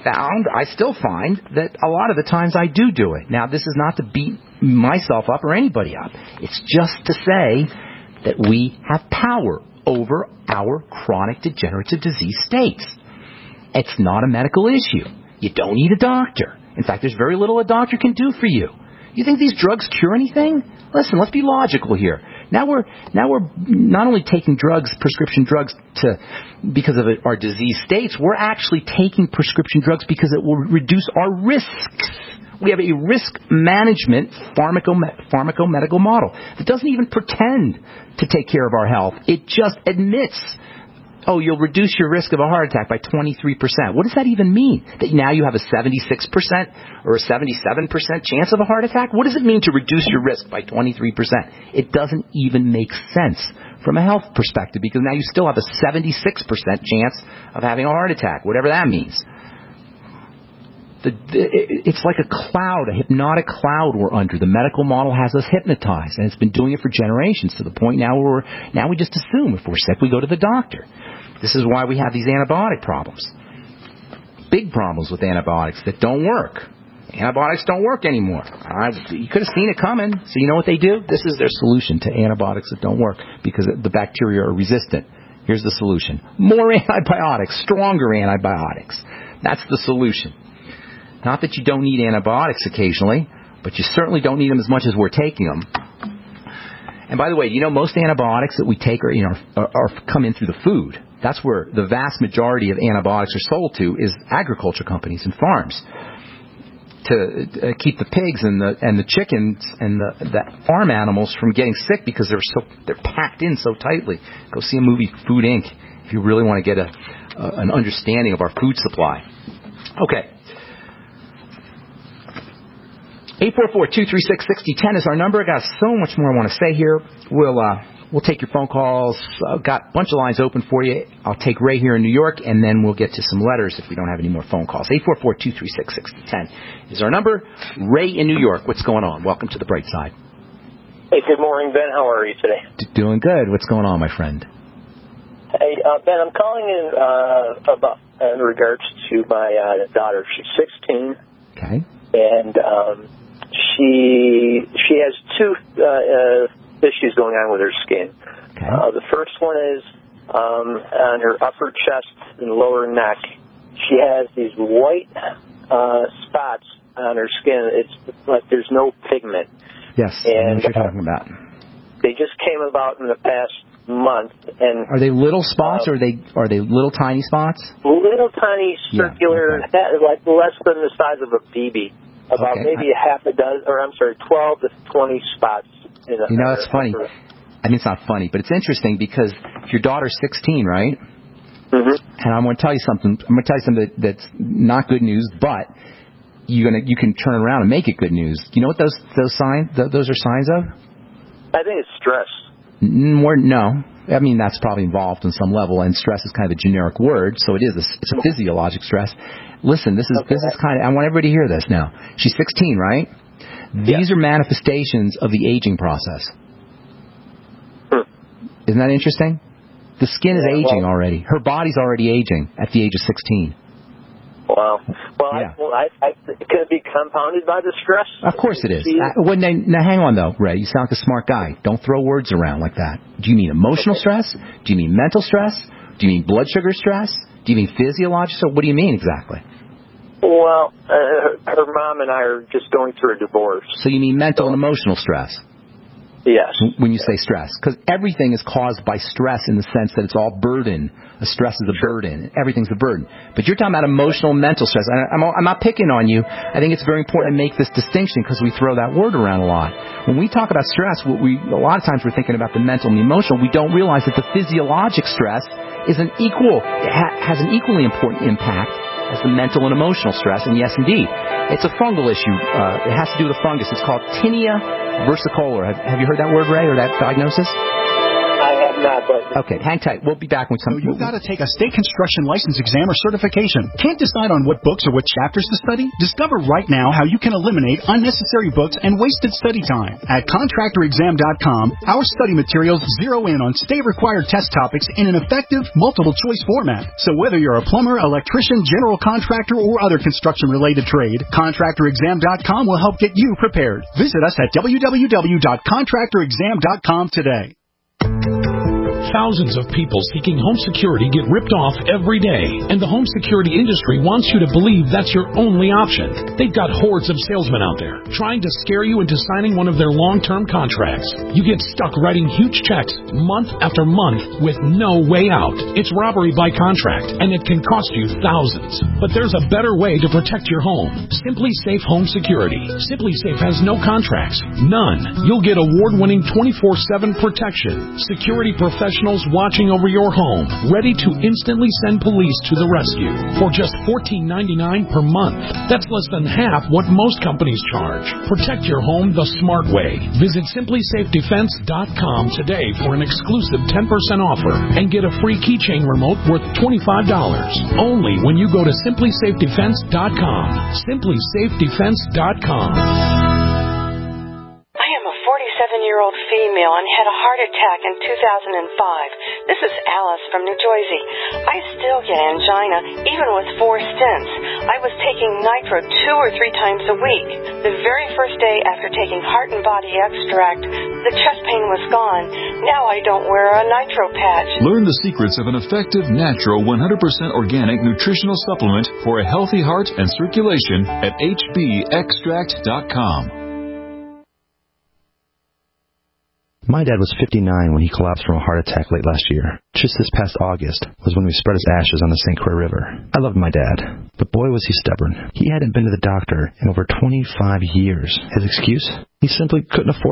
I still find that a lot of the times I do it. Now, this is not to beat myself up or anybody up. It's just to say that we have power over our chronic degenerative disease states. It's not a medical issue. You don't need a doctor. In fact, there's very little a doctor can do for you. You think these drugs cure anything? Listen, let's be logical here. Now we're not only taking prescription drugs because of our disease states, we're actually taking prescription drugs because it will reduce our risks. We have a risk management pharmacomedical model that doesn't even pretend to take care of our health. It just admits, you'll reduce your risk of a heart attack by 23%. What does that even mean? That now you have a 76% or a 77% chance of a heart attack? What does it mean to reduce your risk by 23%? It doesn't even make sense from a health perspective, because now you still have a 76% chance of having a heart attack, whatever that means. It's like a cloud, a hypnotic cloud we're under. The medical model has us hypnotized, and it's been doing it for generations, to the point now we just assume if we're sick, we go to the doctor. This is why we have these antibiotic problems. Big problems with antibiotics that don't work. Antibiotics don't work anymore. You could have seen it coming. So you know what they do? This is their solution to antibiotics that don't work because the bacteria are resistant. Here's the solution. More antibiotics, stronger antibiotics. That's the solution. Not that you don't need antibiotics occasionally, but you certainly don't need them as much as we're taking them. And by the way, most antibiotics that we take are come in through the food. That's where the vast majority of antibiotics are sold to, is agriculture companies and farms, to keep the pigs and the chickens and the farm animals from getting sick because they're packed in so tightly. Go see a movie, Food Inc., if you really want to get an understanding of our food supply. Okay. 844-236-6010 is our number. I got so much more I want to say here. We'll take your phone calls. I've got a bunch of lines open for you. I'll take Ray here in New York, and then we'll get to some letters if we don't have any more phone calls. 844-236-6010 is our number. Ray in New York, what's going on? Welcome to the Bright Side.
Hey, good morning, Ben. How are you today?
Doing good. What's going on, my friend?
Hey, Ben, I'm calling in regards to my daughter. She's 16.
Okay.
And she has two issues going on with her skin.
Okay.
The first one is on her upper chest and lower neck. She has these white spots on her skin. It's like there's no pigment.
Yes, I know what you're talking about.
They just came about in the past month. And
are they little spots, or are they little tiny spots?
Little tiny circular, like less than the size of a BB. About maybe half a dozen, 12 to 20 spots.
It's funny. I mean, it's not funny, but it's interesting because your daughter's 16, right?
Mm-hmm.
And I'm going to tell you something. I'm going to tell you something that's not good news, but you can turn around and make it good news. Do you know what those signs? Those are signs of?
I think it's stress.
No. I mean, that's probably involved in some level, and stress is kind of a generic word, so it's a physiologic stress. Listen, this is kind of, I want everybody to hear this now. She's 16, right? These are manifestations of the aging process. Isn't that interesting? The skin is aging already. Her body's already aging at the age of 16.
Wow. Well, could it be compounded by the stress?
Of course it is. Now, hang on, though, Ray. You sound like a smart guy. Don't throw words around like that. Do you mean emotional stress? Do you mean mental stress? Do you mean blood sugar stress? Do you mean physiological? What do you mean exactly?
Well, her mom and I are just going through a divorce.
So you mean mental and emotional stress?
Yes.
When you say stress. Because everything is caused by stress in the sense that it's all burden. A stress is a burden. Everything's a burden. But you're talking about emotional and mental stress. I'm not picking on you. I think it's very important to make this distinction because we throw that word around a lot. When we talk about stress, a lot of times we're thinking about the mental and the emotional. We don't realize that the physiologic stress has an equally important impact as the mental and emotional stress. And yes, indeed, it's a fungal issue. It has to do with a fungus. It's called Tinea versicolor. Have you heard that word, Ray, or that diagnosis?
I have not, but...
Okay, hang tight. We'll be back with some...
You've got to take a state construction license exam or certification. Can't decide on what books or what chapters to study? Discover right now how you can eliminate unnecessary books and wasted study time. At contractorexam.com, our study materials zero in on state-required test topics in an effective, multiple-choice format. So whether you're a plumber, electrician, general contractor, or other construction-related trade, contractorexam.com will help get you prepared. Visit us at www.contractorexam.com today.
Thousands of people seeking home security get ripped off every day, and the home security industry wants you to believe that's your only option. They've got hordes of salesmen out there trying to scare you into signing one of their long-term contracts. You get stuck writing huge checks month after month with no way out. It's robbery by contract, and it can cost you thousands. But there's a better way to protect your home. Simply Safe Home Security. Simply Safe has no contracts. None. You'll get award-winning 24/7 protection. Security professionals watching over your home, ready to instantly send police to the rescue for just $14.99 per month. That's less than half what most companies charge. Protect your home the smart way. Visit simplysafedefense.com today for an exclusive 10% offer and get a free keychain remote worth $25. Only when you go to simplysafedefense.com. simplysafedefense.com.
I am a 47-year-old female and had a heart attack in 2005. This is Alice from New Jersey. I still get angina, even with 4 stents. I was taking nitro 2 or 3 times a week. The very first day after taking Heart and Body Extract, the chest pain was gone. Now I don't wear a nitro patch.
Learn the secrets of an effective, natural, 100% organic nutritional supplement for a healthy heart and circulation at hbextract.com.
My dad was 59 when he collapsed from a heart attack late last year. Just this past August was when we spread his ashes on the St. Croix River. I loved my dad, but boy was he stubborn. He hadn't been to the doctor in over 25 years. His excuse? He simply couldn't afford it.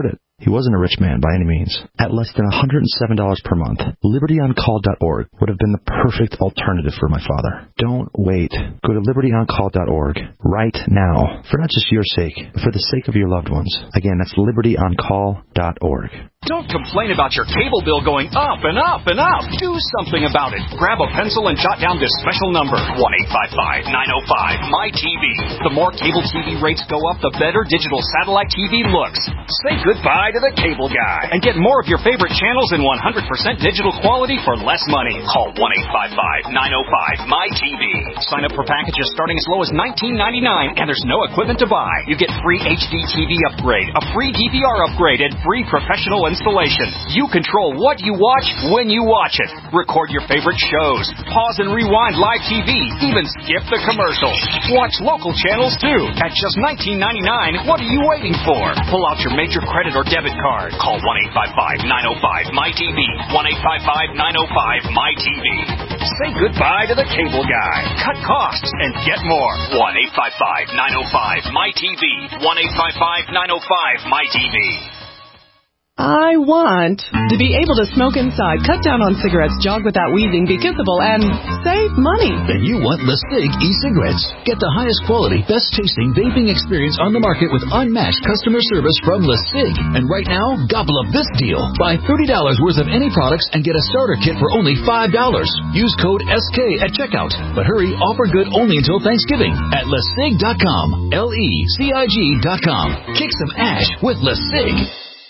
He wasn't a rich man by any means. At less than $107 per month, LibertyOnCall.org would have been the perfect alternative for my father. Don't wait. Go to LibertyOnCall.org right now, for not just your sake, but for the sake of your loved ones. Again, that's LibertyOnCall.org.
Don't complain about your cable bill going up and up and up. Do something about it. Grab a pencil and jot down this special number, 1-855-905-MY-TV. The more cable TV rates go up, the better digital satellite TV looks. Say goodbye to the cable guy and get more of your favorite channels in 100% digital quality for less money. Call 1-855-905-MY-TV. Sign up for packages starting as low as $19.99, and there's no equipment to buy. You get free HD TV upgrade, a free DVR upgrade, and free professional installation. You control what you watch when you watch it. Record your favorite shows. Pause and rewind live TV. Even skip the commercials. Watch local channels too. At just $19.99, what are you waiting for? Pull out your major credit or debit card. Call 1-855-905-MY-TV. 1-855-905-MY-TV. Say goodbye to the cable guy. Cut costs and get more. 1-855-905-MY-TV. 1-855-905-MY-TV.
I want to be able to smoke inside, cut down on cigarettes, jog without wheezing, be kissable, and save money.
Then you want LeSig e-cigarettes. Get the highest quality, best tasting vaping experience on the market with unmatched customer service from LeSig. And right now, gobble up this deal. Buy $30 worth of any products and get a starter kit for only $5. Use code SK at checkout. But hurry, offer good only until Thanksgiving at LeSig.com. LECIG.com. Kick some ash with LeSig.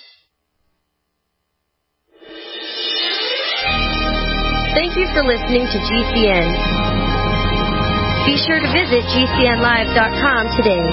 Thank you for listening to GCN. Be sure to visit GCNlive.com today.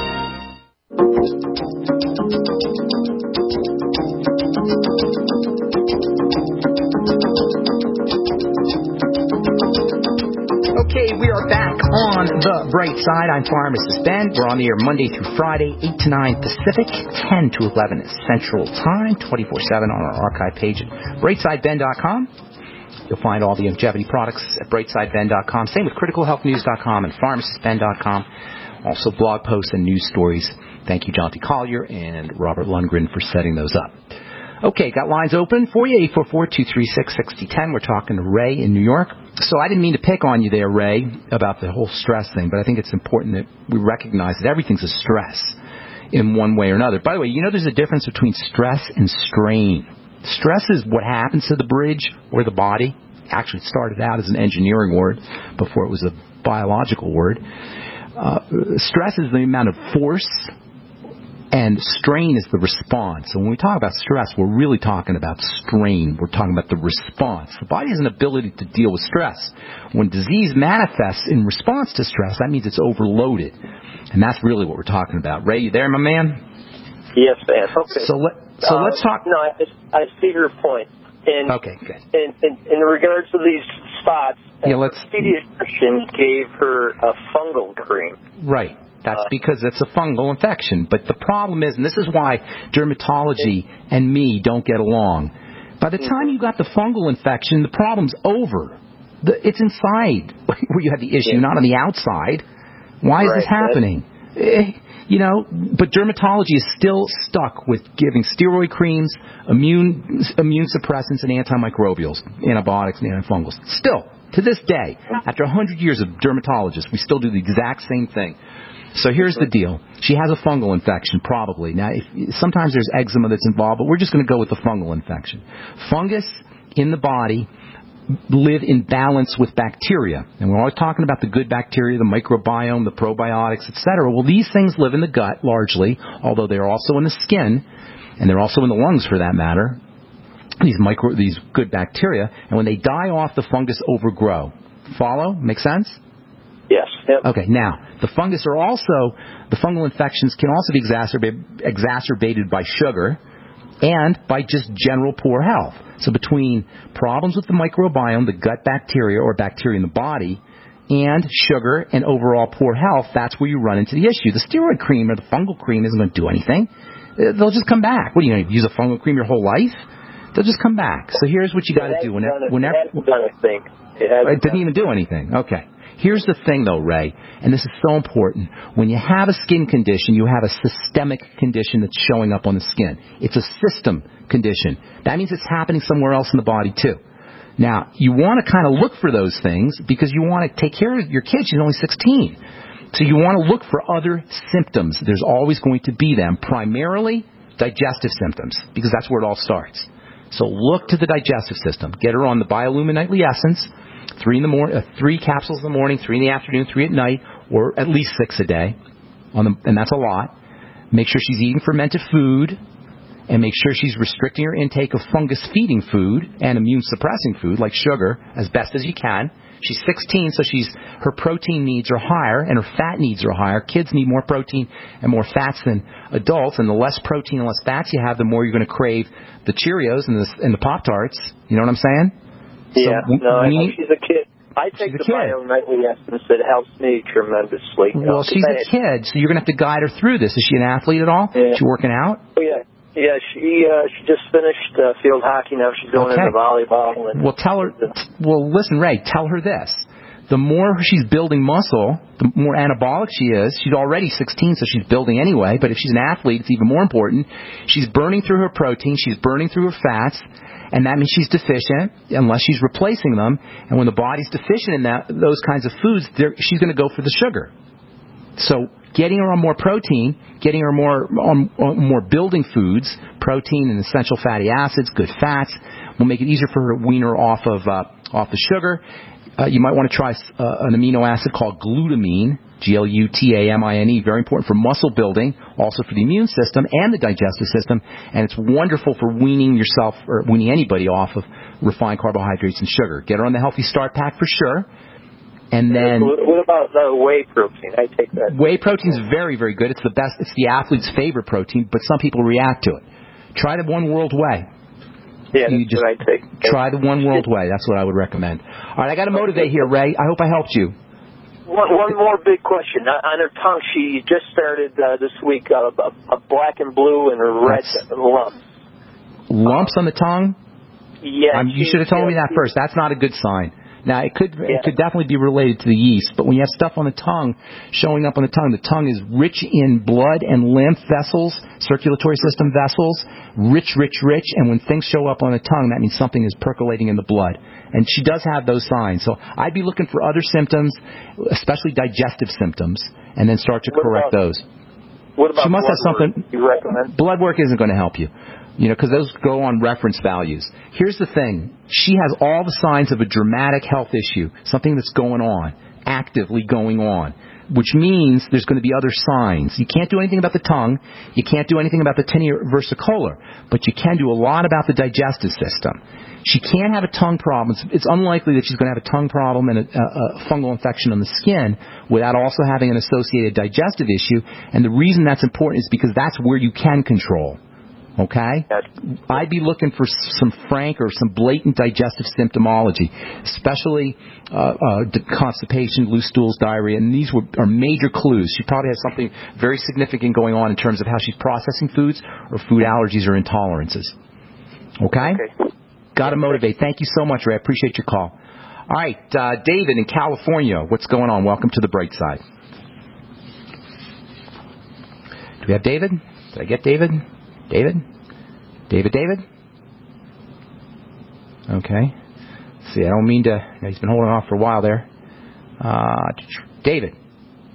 Okay, we are back on The Bright Side. I'm Pharmacist Ben. We're on the air Monday through Friday, 8 to 9 Pacific, 10 to 11 Central Time, 24/7 on our archive page at brightsideben.com. You'll find all the longevity products at brightsideben.com. Same with criticalhealthnews.com and pharmacistben.com. Also blog posts and news stories. Thank you, John T. Collier and Robert Lundgren, for setting those up. Okay, got lines open for you, 844-236-6010. We're talking to Ray in New York. So I didn't mean to pick on you there, Ray, about the whole stress thing, but I think it's important that we recognize that everything's a stress in one way or another. By the way, you know there's a difference between stress and strain. Stress is what happens to the bridge or the body. Actually, it started out as an engineering word before it was a biological word. Stress is the amount of force, and strain is the response. So when we talk about stress, we're really talking about strain. We're talking about the response. The body has an ability to deal with stress. When disease manifests in response to stress, that means it's overloaded. And that's really what we're talking about. Ray, you there, my man?
Yes, man. Okay.
So let's talk.
No, I see your point.
Okay, good.
In regards to these spots,
the
pediatrician gave her a fungal cream.
Right. That's because it's a fungal infection. But the problem is, and this is why dermatology and me don't get along, by the time you got the fungal infection, the problem's over. It's inside where you had the issue, not on the outside. Why is this happening? But dermatology is still stuck with giving steroid creams, immune suppressants, and antimicrobials, antibiotics, and antifungals. Still, to this day, after 100 years of dermatologists, we still do the exact same thing. So here's the deal. She has a fungal infection, probably. Now, sometimes there's eczema that's involved, but we're just going to go with the fungal infection. Fungus in the body live in balance with bacteria. And we're always talking about the good bacteria, the microbiome, the probiotics, etc. Well, these things live in the gut largely, although they're also in the skin, and they're also in the lungs for that matter, these good bacteria. And when they die off, the fungus overgrow. Follow? Make sense?
Yes. Yep.
Okay, now, the fungal infections can also be exacerbated by sugar and by just general poor health. So between problems with the microbiome, the gut bacteria or bacteria in the body, and sugar and overall poor health, that's where you run into the issue. The steroid cream or the fungal cream isn't going to do anything. They'll just come back. What are you going to use a fungal cream your whole life? They'll just come back. So here's what you got to do. It didn't even do anything. Okay. Here's the thing, though, Ray, and this is so important. When you have a skin condition, you have a systemic condition that's showing up on the skin. It's a system condition. That means it's happening somewhere else in the body, too. Now, you want to kind of look for those things because you want to take care of your kid. She's only 16. So you want to look for other symptoms. There's always going to be them, primarily digestive symptoms, because that's where it all starts. So look to the digestive system. Get her on the Biolumin Nightly Essence, 3 capsules in the morning, 3 in the afternoon, 3 at night, or at least 6 a day, and that's a lot. Make sure she's eating fermented food, and make sure she's restricting her intake of fungus-feeding food and immune-suppressing food, like sugar, as best as you can. She's 16, so her protein needs are higher and her fat needs are higher. Kids need more protein and more fats than adults, and the less protein and less fats you have, the more you're going to crave the Cheerios and the Pop-Tarts. You know what I'm saying?
Yeah,
I
know she's a kid. I take the Bio Nightly Essence. It helps me tremendously.
Well, she's a kid, so you're going to have to guide her through this. Is she an athlete at all?
Yeah.
Is she working out?
Oh, yeah. Yeah, she just finished field hockey. Now she's going into volleyball.
Listen, Ray, tell her this. The more she's building muscle, the more anabolic she is. She's already 16, so she's building anyway. But if she's an athlete, it's even more important. She's burning through her protein. She's burning through her fats. And that means she's deficient unless she's replacing them. And when the body's deficient in those kinds of foods, she's going to go for the sugar. So getting her on more protein, getting her on more building foods, protein and essential fatty acids, good fats, will make it easier for her to wean her off the sugar. You might want to try an amino acid called glutamine, Glutamine, very important for muscle building, also for the immune system and the digestive system, and it's wonderful for weaning yourself or weaning anybody off of refined carbohydrates and sugar. Get her on the Healthy Start Pack for sure. And then,
what about the whey protein? I take that.
Whey protein is very, very good. It's the best. It's the athlete's favorite protein, but some people react to it. Try the One World Whey.
Yeah, that's what I take.
Try the One World Whey. That's what I would recommend. All right, I got to motivate here, Ray. I hope I helped you.
One more big question. On her tongue, she just started this week a black and blue and a red lumps.
Lumps on the tongue?
Yeah.
You should have told me that first. That's not a good sign. Now, it could definitely be related to the yeast, but when you have stuff on the tongue, showing up on the tongue is rich in blood and lymph vessels, circulatory system vessels, rich, and when things show up on the tongue, that means something is percolating in the blood. And she does have those signs. So I'd be looking for other symptoms, especially digestive symptoms, and then start to correct those.
What about
she must have something.
You recommend?
Blood work isn't going to help you. Because those go on reference values. Here's the thing. She has all the signs of a dramatic health issue, something that's going on, actively going on, which means there's going to be other signs. You can't do anything about the tongue. You can't do anything about the tinea versicolor, but you can do a lot about the digestive system. She can't have a tongue problem. It's unlikely that she's going to have a tongue problem and a fungal infection on the skin without also having an associated digestive issue. And the reason that's important is because that's where you can control. Okay? I'd be looking for some frank or some blatant digestive symptomology, especially constipation, loose stools, diarrhea, and these are major clues. She probably has something very significant going on in terms of how she's processing foods or food allergies or intolerances. Okay? Got to motivate. Thank you so much, Ray. I appreciate your call. All right, David in California, what's going on? Welcome to the Bright Side. Do we have David? Did I get David? David? Okay. Let's see, I don't mean to... He's been holding off for a while there. David.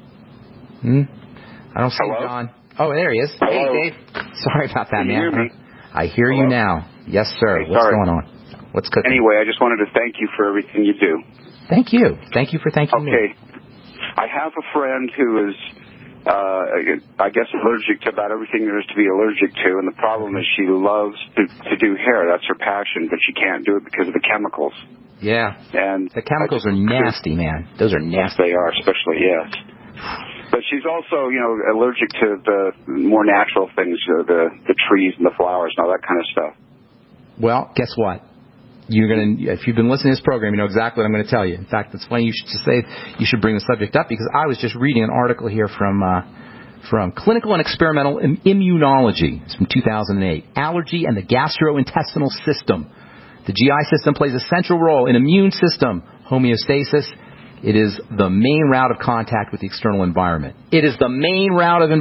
I don't see John. Oh, there he is.
Hello.
Hey, Dave. Sorry about that,
Can you
man.
hear me?
I hear you now. Yes, sir.
Okay,
What's
sorry.
going on? What's cooking?
Anyway, I just wanted to thank you for everything you do.
Thank you. Thank you for thanking me.
Okay. I have a friend who is... I guess allergic to about everything there is to be allergic to, and the problem is she loves to do hair. That's her passion, but she can't do it because of the chemicals.
Yeah.
And
the chemicals are nasty, man. Those are nasty.
Yes, they are, especially, yes. But she's also, allergic to the more natural things, the trees and the flowers and all that kind of stuff.
Well, guess what? If you've been listening to this program, you know exactly what I'm going to tell you. In fact, it's funny you should bring the subject up because I was just reading an article here from Clinical and Experimental Immunology. It's from 2008. Allergy and the gastrointestinal system. The GI system plays a central role in immune system homeostasis It is the main route of contact with the external environment. It is the main route of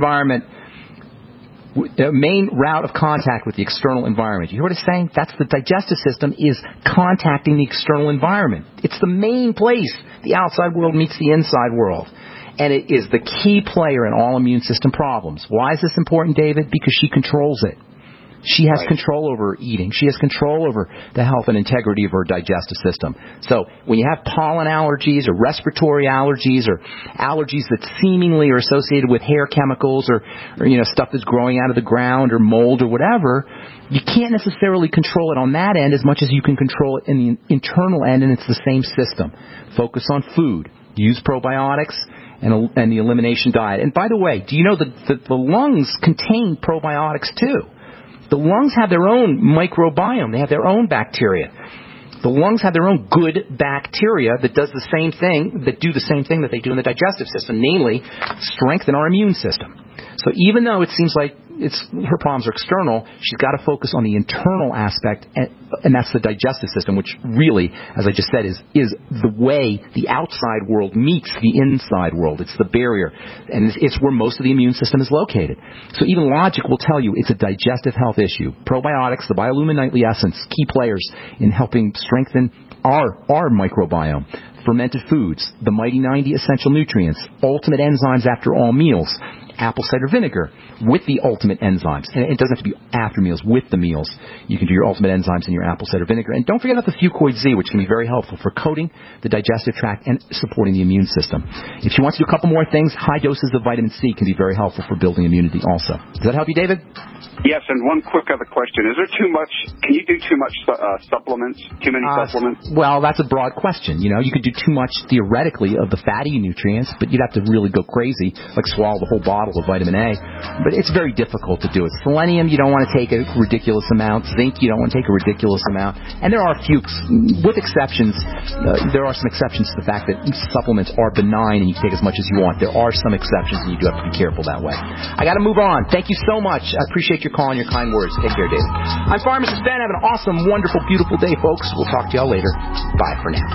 contact with the external environment. You hear what it's saying? That's the digestive system is contacting the external environment. It's the main place the outside world meets the inside world. And it is the key player in all immune system problems. Why is this important, David? Because she controls it. She has control over her eating. She has control over the health and integrity of her digestive system. So when you have pollen allergies or respiratory allergies or allergies that seemingly are associated with hair chemicals or stuff that's growing out of the ground or mold or whatever, you can't necessarily control it on that end as much as you can control it in the internal end, and it's the same system. Focus on food. Use probiotics and the elimination diet. And by the way, do you know that the lungs contain probiotics too? The lungs have their own microbiome. They have their own bacteria. The lungs have their own good bacteria that do the same thing that they do in the digestive system, namely strengthen our immune system. So even though it seems like her problems are external, she's got to focus on the internal aspect, and that's the digestive system, which really, as I just said, is the way the outside world meets the inside world. It's the barrier, and it's where most of the immune system is located. So even logic will tell you it's a digestive health issue. Probiotics, the Biolumin Nightly Essence, key players in helping strengthen our microbiome. Fermented foods, the Mighty 90 essential nutrients, ultimate enzymes after all meals, apple cider vinegar with the ultimate enzymes. And it doesn't have to be after meals, with the meals. You can do your ultimate enzymes in your apple cider vinegar. And don't forget about the Fucoid Z, which can be very helpful for coating the digestive tract and supporting the immune system. If she wants to do a couple more things, high doses of vitamin C can be very helpful for building immunity also. Does that help you, David?
Yes, and one quick other question. Is there too much, can you do too much supplements, too many supplements?
Well, that's a broad question. You could do too much theoretically of the fatty nutrients, but you'd have to really go crazy, like swallow the whole bottle of vitamin A. But it's very difficult to do it. Selenium, you don't want to take a ridiculous amount. Zinc, you don't want to take a ridiculous amount. And there are a few, with exceptions, there are some exceptions to the fact that supplements are benign and you can take as much as you want. There are some exceptions and you do have to be careful that way. I got to move on. Thank you so much. I appreciate your call and your kind words. Take care, David. I'm Pharmacist Ben. Have an awesome, wonderful, beautiful day, folks. We'll talk to y'all later. Bye for now.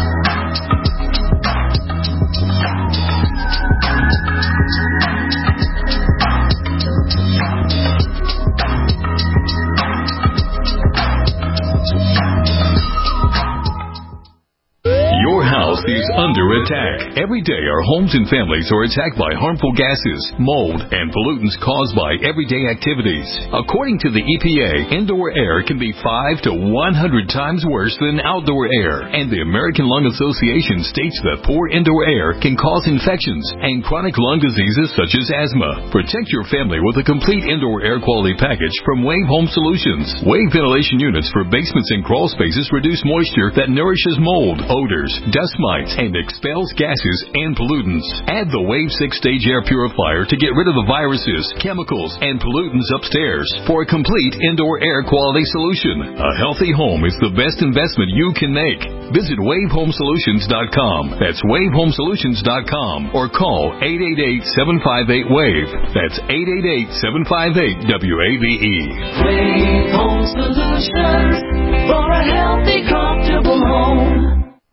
Your house is under attack. Every day our homes and families are attacked by harmful gases, mold, and pollutants caused by everyday activities. According to the EPA, indoor air can be 5 to 100 times worse than outdoor air. And the American Lung Association states that poor indoor air can cause infections and chronic lung diseases such as asthma. Protect your family with a complete indoor air quality package from Wave Home Solutions. Wave ventilation units for basements and crawl spaces reduce moisture that nourishes mold, odors, dust mites, and expels gases and pollutants. Add the Wave 6-stage air purifier to get rid of the viruses, chemicals, and pollutants upstairs for a complete indoor air quality solution. A healthy home is the best investment you can make. Visit WaveHomeSolutions.com. That's WaveHomeSolutions.com or call 888-758-WAVE. That's 888-758-WAVE.
Wave Home Solutions for a healthy, comfortable home.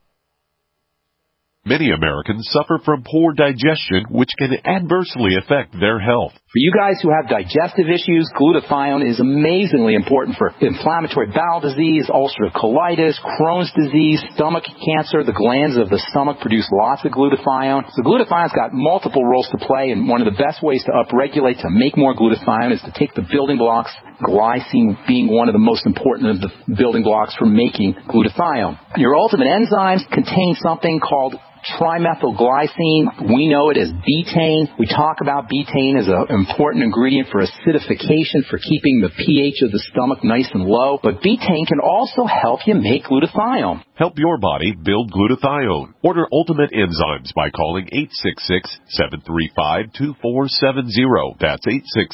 Many Americans suffer from poor digestion, which can adversely affect their health.
For you guys who have digestive issues, glutathione is amazingly important for inflammatory bowel disease, ulcerative colitis, Crohn's disease, stomach cancer. The glands of the stomach produce lots of glutathione. So glutathione's got multiple roles to play, and one of the best ways to upregulate, to make more glutathione, is to take the building blocks, glycine being one of the most important of the building blocks for making glutathione. Your ultimate enzymes contain something called trimethylglycine. We know it as betaine. We talk about betaine as an important ingredient for acidification, for keeping the pH of the stomach nice and low. But betaine can also help you make glutathione.
Help your body build glutathione. Order Ultimate Enzymes by calling 866-735-2470. That's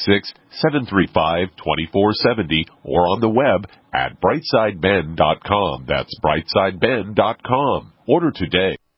866-735-2470 or on the web at brightsideben.com. That's brightsideben.com. Order today.